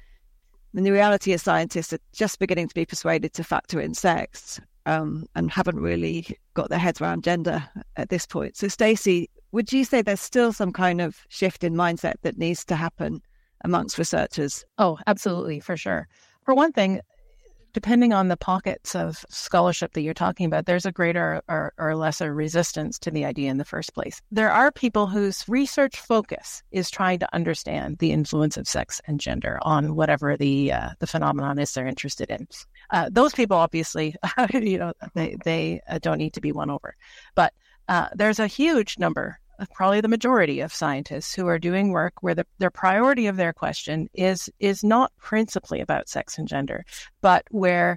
And the reality is scientists are just beginning to be persuaded to factor in sex and haven't really got their heads around gender at this point. So, Stacey, would you say there's still some kind of shift in mindset that needs to happen amongst researchers? Oh, absolutely, for sure. For one thing, depending on the pockets of scholarship that you're talking about, there's a greater or lesser resistance to the idea in the first place. There are people whose research focus is trying to understand the influence of sex and gender on whatever the phenomenon is they're interested in. Those people, obviously, they don't need to be won over. But there's a huge number, probably the majority of scientists who are doing work where their priority of their question is not principally about sex and gender, but where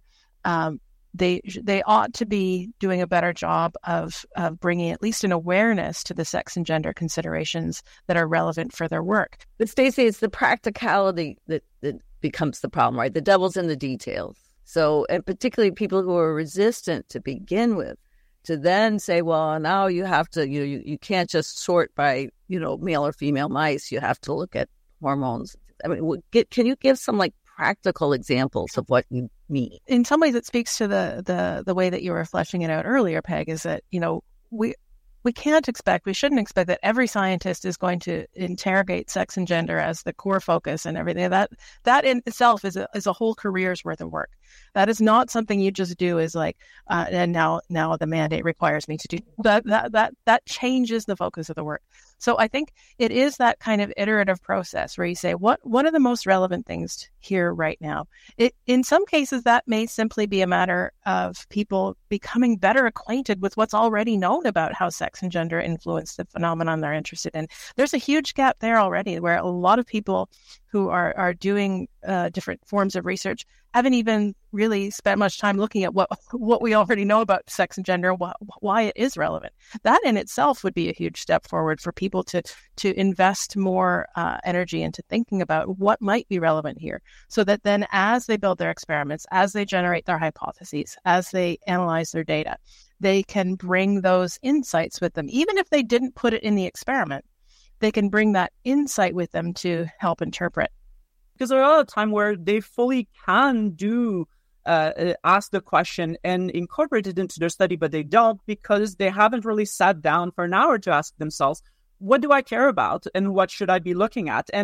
they ought to be doing a better job of bringing at least an awareness to the sex and gender considerations that are relevant for their work. But Stacey, it's the practicality that becomes the problem, right? The devil's in the details. So, and particularly people who are resistant to begin with, to then say, well, now you have to, you can't just sort by, male or female mice. You have to look at hormones. Can you give some practical examples of what you mean? In some ways, it speaks to the way that you were fleshing it out earlier, Peg, is that, we shouldn't expect that every scientist is going to interrogate sex and gender as the core focus and everything. That in itself is a whole career's worth of work. That is not something you just do and now the mandate requires me to do that changes the focus of the work. So I think it is that kind of iterative process where you say, what are the most relevant things here right now? In some cases, that may simply be a matter of people becoming better acquainted with what's already known about how sex and gender influence the phenomenon they're interested in. There's a huge gap there already where a lot of people who are doing different forms of research haven't even really spent much time looking at what we already know about sex and gender, why it is relevant. That in itself would be a huge step forward for people to invest more energy into thinking about what might be relevant here, so that then as they build their experiments, as they generate their hypotheses, as they analyze their data, they can bring those insights with them. Even if they didn't put it in the experiment, they can bring that insight with them to help interpret. Because there are a lot of time where they fully can do ask the question and incorporate it into their study, but they don't because they haven't really sat down for an hour to ask themselves, what do I care about and what should I be looking at? And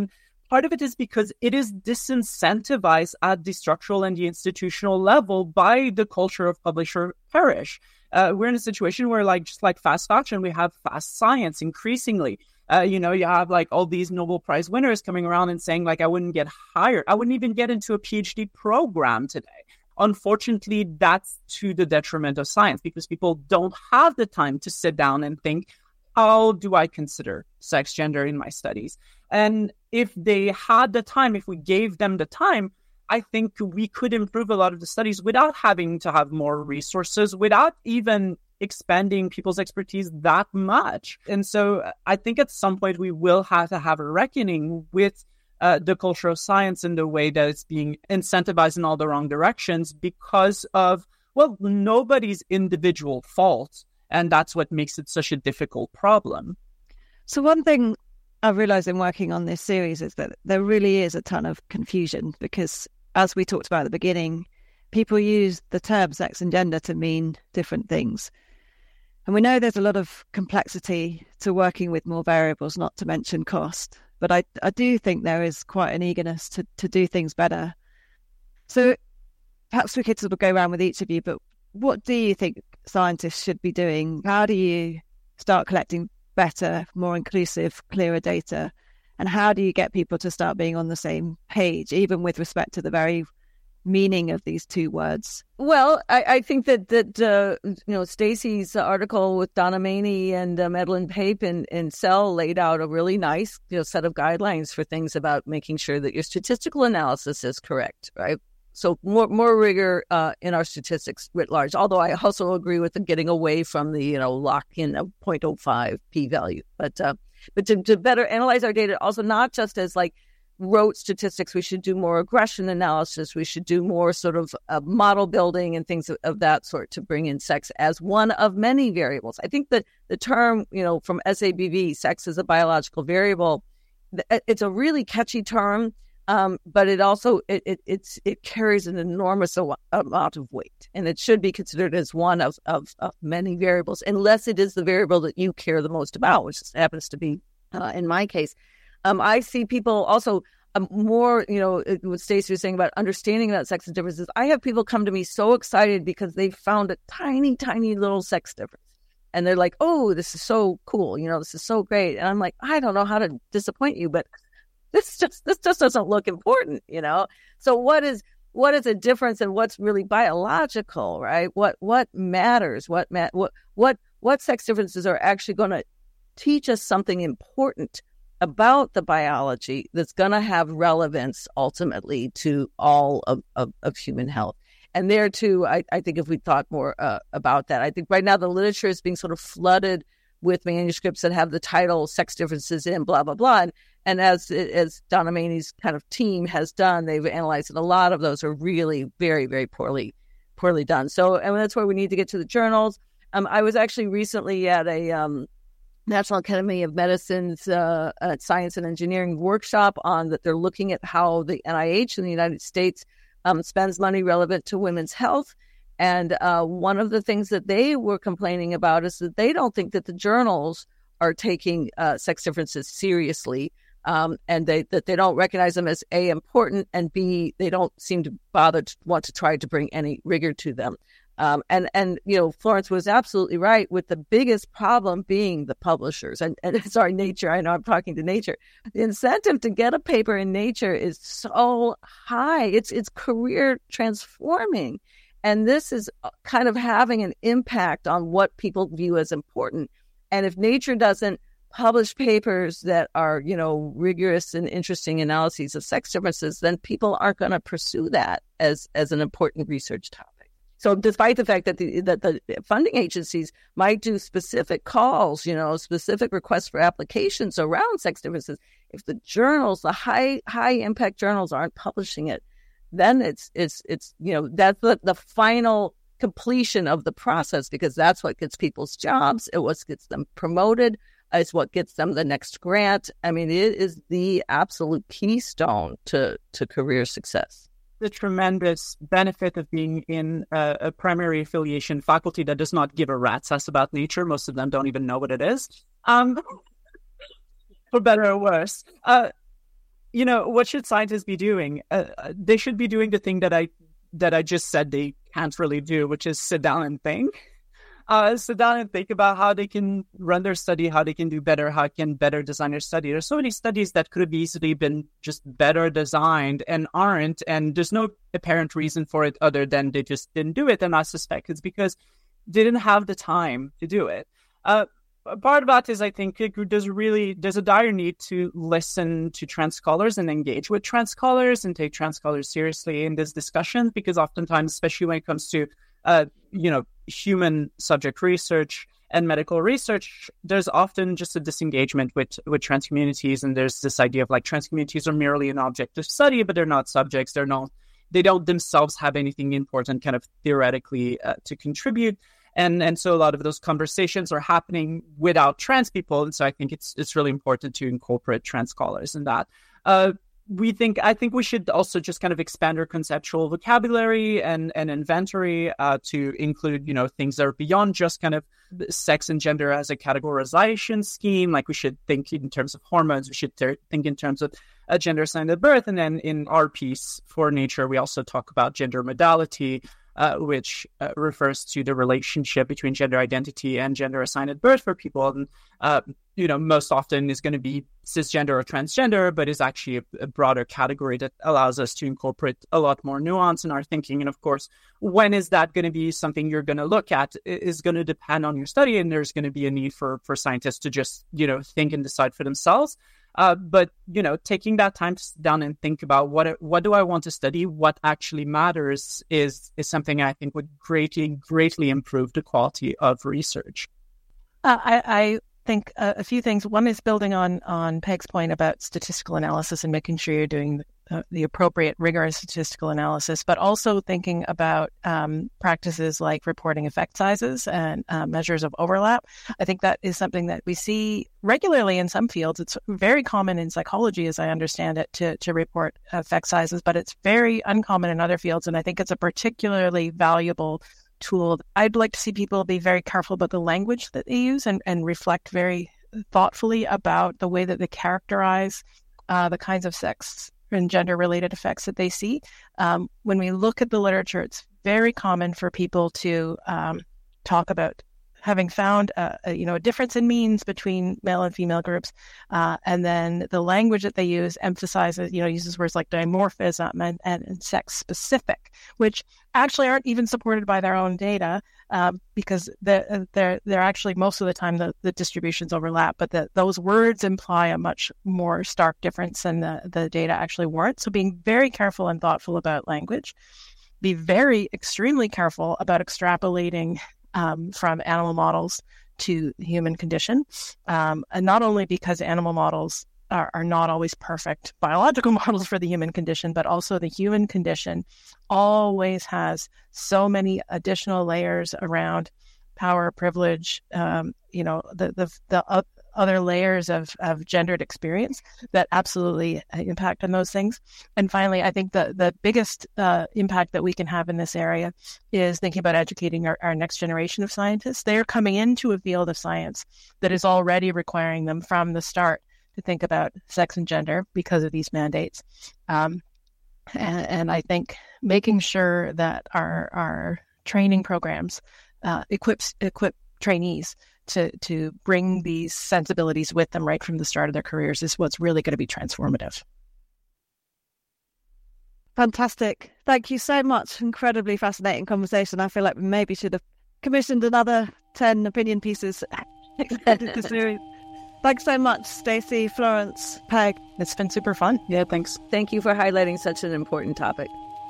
part of it is because it is disincentivized at the structural and the institutional level by the culture of publish or perish. We're in a situation where, just like fast fashion, we have fast science increasingly. You have all these Nobel Prize winners coming around and saying I wouldn't get hired. I wouldn't even get into a PhD program today. Unfortunately, that's to the detriment of science because people don't have the time to sit down and think, how do I consider sex, gender in my studies? And if they had the time, if we gave them the time, I think we could improve a lot of the studies without having to have more resources, without even expanding people's expertise that much. And so I think at some point we will have to have a reckoning with the culture of science and the way that it's being incentivized in all the wrong directions because of, nobody's individual fault. And that's what makes it such a difficult problem. So one thing I've realized in working on this series is that there really is a ton of confusion because, as we talked about at the beginning, people use the term sex and gender to mean different things. And we know there's a lot of complexity to working with more variables, not to mention cost. But I do think there is quite an eagerness to do things better. So perhaps we could sort of go around with each of you, but what do you think scientists should be doing? How do you start collecting better, more inclusive, clearer data? And how do you get people to start being on the same page, even with respect to the very meaning of these two words? Well, I think that Stacey's article with Donna Maney and Madeline Pape in Cell laid out a really nice set of guidelines for things about making sure that your statistical analysis is correct, right? So more rigor in our statistics writ large. Although I also agree with the getting away from the lock-in of 0.05 p-value, but to better analyze our data, also not just as rote statistics. We should do more aggression analysis. We should do more sort of model building and things of that sort to bring in sex as one of many variables. I think that the term, from SABV, sex as a biological variable, it's a really catchy term, but it also it carries an enormous amount of weight, and it should be considered as one of many variables, unless it is the variable that you care the most about, which happens to be, in my case. I see people also more, what Stacey was saying about understanding about sex differences. I have people come to me so excited because they found a tiny, tiny little sex difference. And they're like, oh, this is so cool. This is so great. And I'm like, I don't know how to disappoint you, but this just doesn't look important, So what is a difference and what's really biological, right? What matters? What sex differences are actually going to teach us something important about the biology that's going to have relevance ultimately to all of human health. And there too, I think if we thought more about that, I think right now the literature is being sort of flooded with manuscripts that have the title "Sex Differences in blah blah blah," and as Donna Maney's kind of team has done, they've analyzed it. A lot of those are really very, very poorly done. So, and that's where we need to get to the journals. I was actually recently at a National Academy of Medicine's Science and Engineering workshop on that. They're looking at how the NIH in the United States spends money relevant to women's health. And one of the things that they were complaining about is that they don't think that the journals are taking sex differences seriously, and that they don't recognize them as A, important, and B, they don't seem to want to try to bring any rigor to them. And Florence was absolutely right with the biggest problem being the publishers. And sorry, Nature, I know I'm talking to Nature. The incentive to get a paper in Nature is so high. It's career transforming. And this is kind of having an impact on what people view as important. And if Nature doesn't publish papers that are, rigorous and interesting analyses of sex differences, then people aren't going to pursue that as an important research topic. So despite the fact that the funding agencies might do specific calls, specific requests for applications around sex differences, if the journals, the high impact journals aren't publishing it, then it's that's the final completion of the process, because that's what gets people's jobs. It what gets them promoted. It's what gets them the next grant. I mean, it is the absolute keystone to career success. The tremendous benefit of being in a primary affiliation faculty that does not give a rat's ass about Nature. Most of them don't even know what it is, for better or worse. what should scientists be doing? They should be doing the thing that I just said they can't really do, which is sit down and think. Sit down and think about how they can run their study, how they can do better, how they can better design their study. There's so many studies that could have easily been just better designed and aren't, and there's no apparent reason for it other than they just didn't do it. And I suspect it's because they didn't have the time to do it. Part of that is, I think, there's a dire need to listen to trans scholars and engage with trans scholars and take trans scholars seriously in this discussion, because oftentimes, especially when it comes to human subject research and medical research, there's often just a disengagement with trans communities, and there's this idea of like trans communities are merely an object of study, but they're not subjects. They don't themselves have anything important kind of theoretically to contribute. And so a lot of those conversations are happening without trans people. And so I think it's really important to incorporate trans scholars in that. I think we should also just kind of expand our conceptual vocabulary and inventory to include, things that are beyond just kind of sex and gender as a categorization scheme. Like we should think in terms of hormones. We should think in terms of gender assigned at birth. And then in our piece for Nature, we also talk about gender modality, which refers to the relationship between gender identity and gender assigned at birth for people. And, most often is going to be cisgender or transgender, but is actually a broader category that allows us to incorporate a lot more nuance in our thinking. And of course, when is that going to be something you're going to look at is going to depend on your study. And there's going to be a need for scientists to just, think and decide for themselves. But taking that time to sit down and think about what do I want to study, what actually matters is something I think would greatly improve the quality of research. I think a few things. One is building on Peg's point about statistical analysis and making sure you're doing the appropriate rigorous statistical analysis, but also thinking about practices like reporting effect sizes and measures of overlap. I think that is something that we see regularly in some fields. It's very common in psychology, as I understand it, to report effect sizes, but it's very uncommon in other fields. And I think it's a particularly valuable tool. I'd like to see people be very careful about the language that they use and reflect very thoughtfully about the way that they characterize the kinds of sex and gender-related effects that they see. When we look at the literature, it's very common for people to talk about having found a difference in means between male and female groups, and then the language that they use emphasizes, uses words like dimorphism and sex specific, which actually aren't even supported by their own data, because they're actually most of the time the distributions overlap, but those words imply a much more stark difference than the data actually warrant. So being very careful and thoughtful about language, be extremely careful about extrapolating from animal models to the human condition. And not only because animal models are not always perfect biological models for the human condition, but also the human condition always has so many additional layers around power, privilege, the other layers of gendered experience that absolutely impact on those things. And finally, I think the biggest impact that we can have in this area is thinking about educating our next generation of scientists. They are coming into a field of science that is already requiring them from the start to think about sex and gender because of these mandates. And I think making sure that our training programs equip trainees to bring these sensibilities with them right from the start of their careers is what's really going to be transformative. Fantastic. Thank you so much. Incredibly fascinating conversation. I feel like we maybe should have commissioned another 10 opinion pieces extended the series. Thanks so much, Stacey, Florence, Peg. It's been super fun. Yeah, thanks. Thank you for highlighting such an important topic.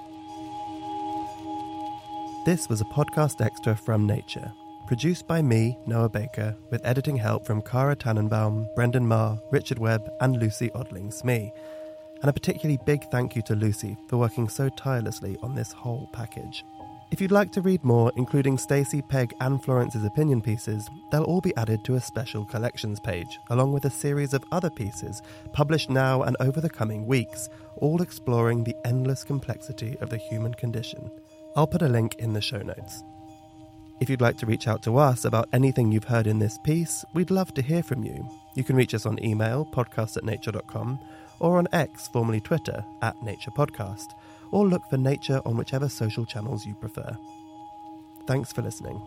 This was a podcast extra from Nature. Produced by me, Noah Baker, with editing help from Cara Tannenbaum, Brendan Marr, Richard Webb, and Lucy Odling-Smee. And a particularly big thank you to Lucy for working so tirelessly on this whole package. If you'd like to read more, including Stacey, Peg, and Florence's opinion pieces, they'll all be added to a special collections page, along with a series of other pieces published now and over the coming weeks, all exploring the endless complexity of the human condition. I'll put a link in the show notes. If you'd like to reach out to us about anything you've heard in this piece, we'd love to hear from you. You can reach us on email, podcast@nature.com, or on X, formerly Twitter, @NaturePodcast, or look for Nature on whichever social channels you prefer. Thanks for listening.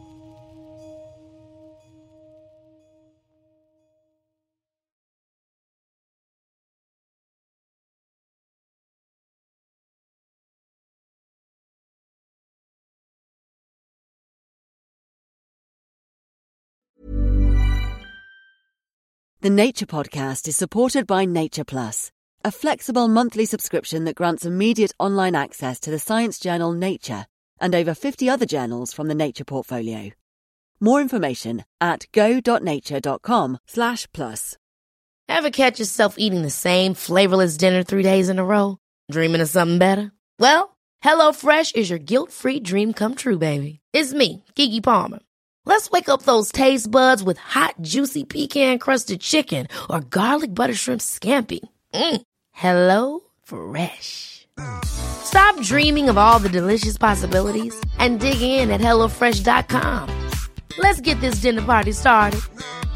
The Nature Podcast is supported by Nature Plus, a flexible monthly subscription that grants immediate online access to the science journal Nature and over 50 other journals from the Nature portfolio. More information at go.nature.com/plus. Ever catch yourself eating the same flavorless dinner 3 days in a row? Dreaming of something better? Well, HelloFresh is your guilt-free dream come true, baby. It's me, Keke Palmer. Let's wake up those taste buds with hot, juicy pecan-crusted chicken or garlic butter shrimp scampi. Hello Fresh. Stop dreaming of all the delicious possibilities and dig in at HelloFresh.com. Let's get this dinner party started.